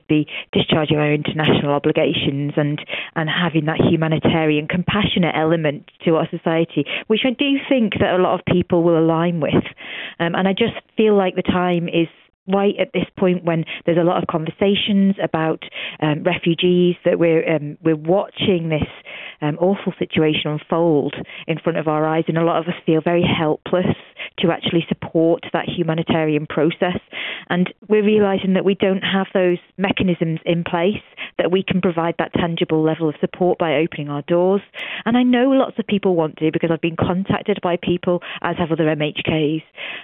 be discharging our international obligations and having that humanitarian, compassionate element to our society, which I do think that a lot of people will align with. And I just feel like the time is right at this point when there's a lot of conversations about refugees, that we're watching this awful situation unfold in front of our eyes, and a lot of us feel very helpless to actually support that humanitarian process. And we're realising that we don't have those mechanisms in place that we can provide that tangible level of support by opening our doors. And I know lots of people want to, because I've been contacted by people, as have other MHKs,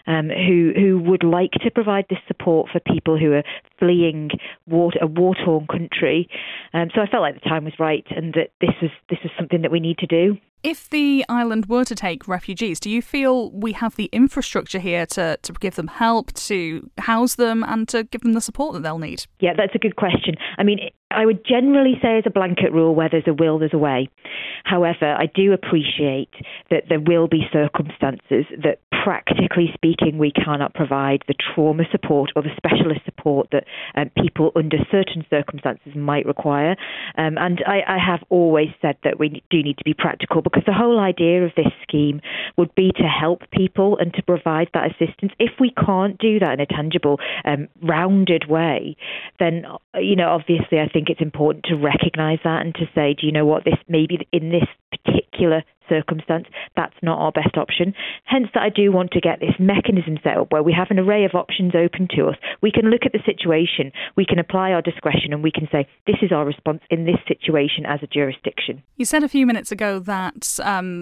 who would like to provide this support for people who are fleeing a war-torn country. So I felt like the time was right, and that this was something that we need to do. If the island were to take refugees, do you feel we have the infrastructure here to give them help, to house them, and to give them the support that they'll need? Yeah, that's a good question. I mean, I would generally say as a blanket rule, where there's a will, there's a way. However, I do appreciate that there will be circumstances that, practically speaking, we cannot provide the trauma support or the specialist support that people under certain circumstances might require. And I have always said that we do need to be practical, because the whole idea of this scheme would be to help people and to provide that assistance. If we can't do that in a tangible, rounded way, then, obviously I think it's important to recognise that and to say, do you know what, this maybe in this particular circumstance, that's not our best option. Hence that I do want to get this mechanism set up where we have an array of options open to us. We can look at the situation, we can apply our discretion, and we can say, this is our response in this situation as a jurisdiction. You said a few minutes ago that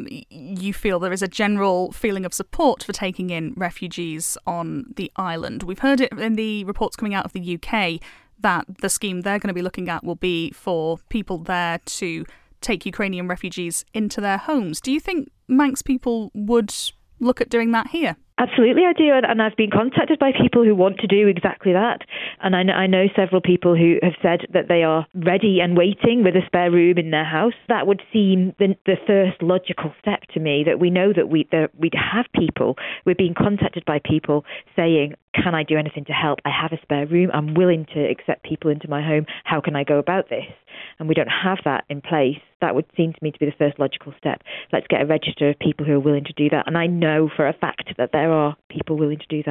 you feel there is a general feeling of support for taking in refugees on the island. We've heard it in the reports coming out of the UK that the scheme they're going to be looking at will be for people there to take Ukrainian refugees into their homes. Do you think Manx people would look at doing that here? Absolutely, I do, and I've been contacted by people who want to do exactly that. And I know several people who have said that they are ready and waiting with a spare room in their house. That would seem the first logical step to me, that we know that we'd have people. We're being contacted by people saying, can I do anything to help? I have a spare room. I'm willing to accept people into my home. How can I go about this? And we don't have that in place. That would seem to me to be the first logical step. Let's get a register of people who are willing to do that. And I know for a fact that there are people willing to do that.